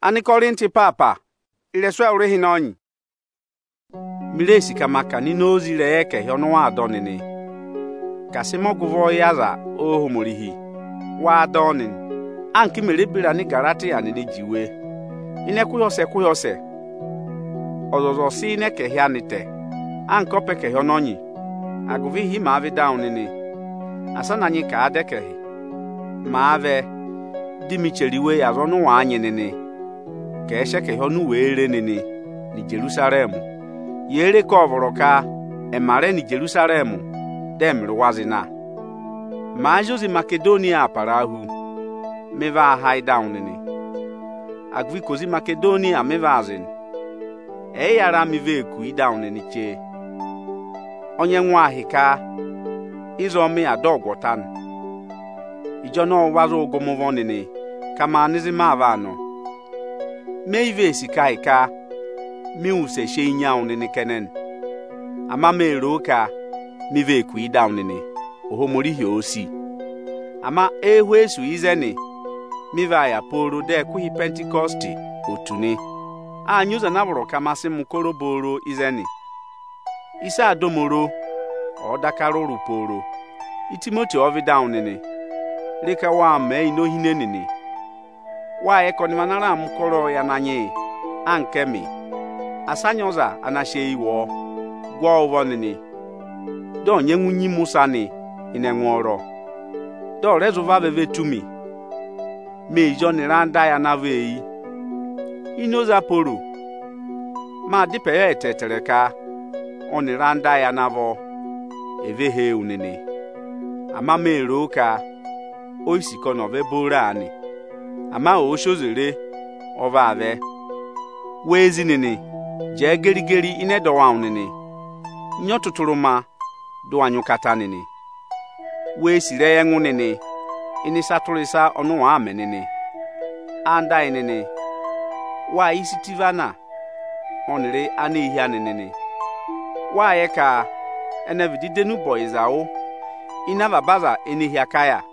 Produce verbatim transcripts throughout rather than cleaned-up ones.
Ani Korinti papa ireswa urehi nonyi milesi kamaka ni nozi re ke hono wa adonini kasimo guvo yaza o homorihi wa adonin anki melebira ni garati ani ni jiwe ine kuyose kuyose ozozo si ne ke hianite anko pe ke hononyi aguvi hi ma ave down ni asana nyi ka adeke ma ave dimicheriwe ya ronu wa anyi ni ke sheke honu were nini ni Jerusalem yere ko voroka e mare ni Jerusalem dem ruwazina ma jozi Makedonia parahu meva high down nini agvi kozi Makedonia mevazin e yara mi veku i down nini che onye nwa ahika izo mi adogwotan ijo no wazo ogomovon nini kama nizima avano meive sikaika miuse sheinya nini kenen ama meroka mive ku down nini ohomori hiosi ama ehwesu izeni miva ya poro de ku Pentecost otuni anyuza na boro kamasi mukoro boro izeni isa adomoro odakaro ruporo itimoti ovi down nini lika wa me no hine nini wa ekoni manara mukoro ya nanye ankemi asanyoza anashe iwo gwa ovonini do nyenwunyi musani inenworo do rezuva veve tumi me joni randa ya navei inoza poro ma dipe ya etetereka oni randa ya navo evehe unini ama mero ka oisiko no vebora ani ama o shozere ova ave wezi nini je gerigeri ine dowa unini nyotutuluma do anyukata nini we sire yengu nini ini saturisa onu wa amenini anda nini wa isitivana onire ani ihia nini wa yeka enevididenu boizao inava baza enihia kaya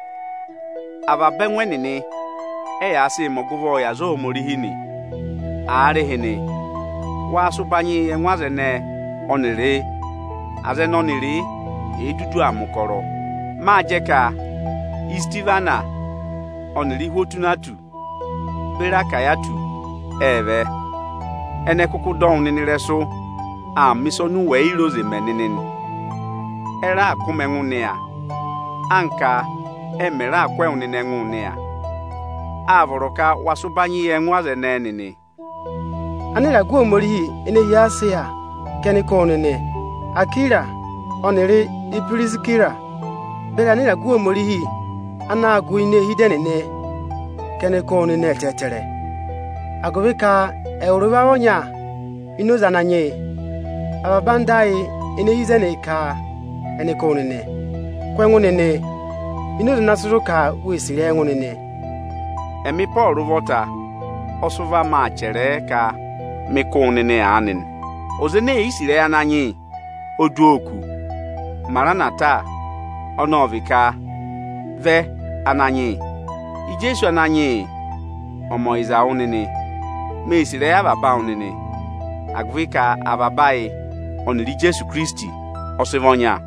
ava benwe nini eya asi moguvo ya zo morihini are hini wa subanyi enwaze ne onire aze noniri edudu amukoro ma jeka istivana oniri hotunatu beraka yatu eve ene kuku don nini reso a misonu we iroze meninin era akumenwu ne a anka emera akwe unine nwu ne a avoroka wasubanyi enwaze ne nini anira gwo morihi ene yase ya keni konene akira onere iprizikira bela anira gwo morihi ana agu ine hidenene keni konene tetere agobeka euroba wonya inoza nanye ababandai ene yizene ka ene konene kwengunene inoza nasuruka wisire ngunene emi Paul vota osuva ma chere ka mikonene anin ozene isire ya nanyi oduoku maranata onovika ve ananyi ijesu ananyi omo iza unini me isire ya baba unini agvika ababai oniri Jesu Kristi osivonya